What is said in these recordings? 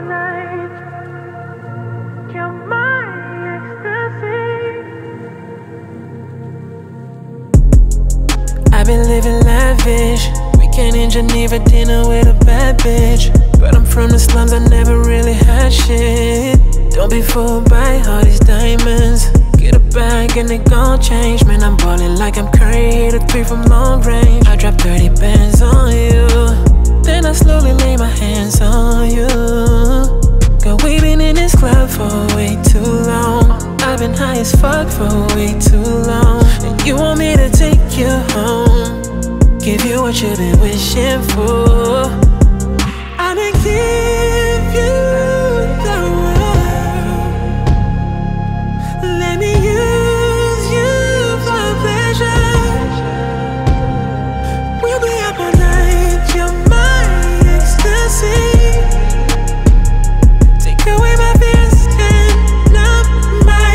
all night. You're my ecstasy. I've been living lavish. Weekend in Geneva, dinner with a bad bitch. But I'm from the slums, I never really had shit. Don't be fooled by all these diamonds. Get a bag and they gon' change. Man, I'm ballin' like I'm Curry, hit a 3 from long range. I drop 30 bands on you, then I slowly lay my hands on you. Girl, we been in this club for way too long. I've been high as fuck for way too long. And you want me to take you home, give you what you've been wishing for. I'ma give you the world. Let me use you for pleasure. We'll be up all night. You're my ecstasy. Take away my fears and numb my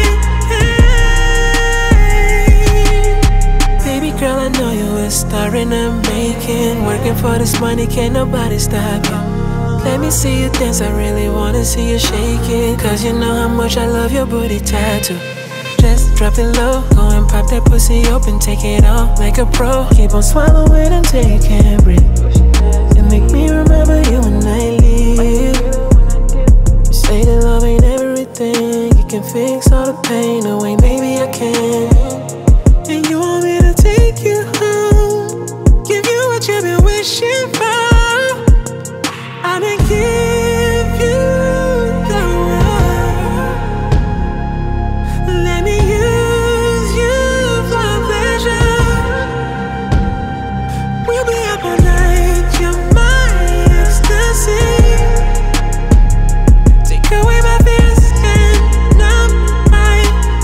pain. Baby girl, I know you a star in the making. Working for this money, can't nobody stop you. Let me see you dance, I really wanna see you shake it. Cause you know how much I love your booty tattoo. Just drop it low, go and pop that pussy open, take it off like a pro. Keep on swallowing until you can't breathe. And make me remember you when I leave. You say that love ain't everything, you can fix all the pain away, maybe I can. And you want me to take you home, give you what you've been wishing for. I'ma give you the world. Let me use you for pleasure. We'll be up all night. You're my ecstasy. Take away my fears and numb my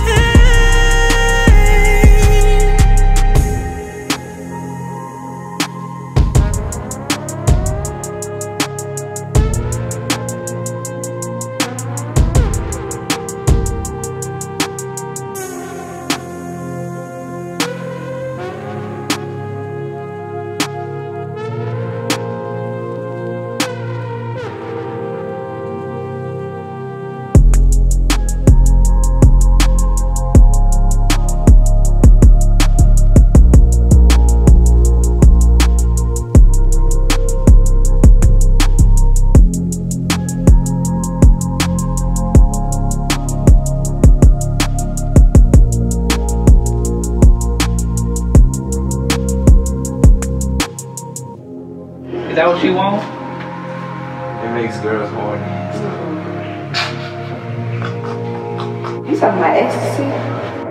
Is that what you want? It makes girls horny. You talking about ecstasy?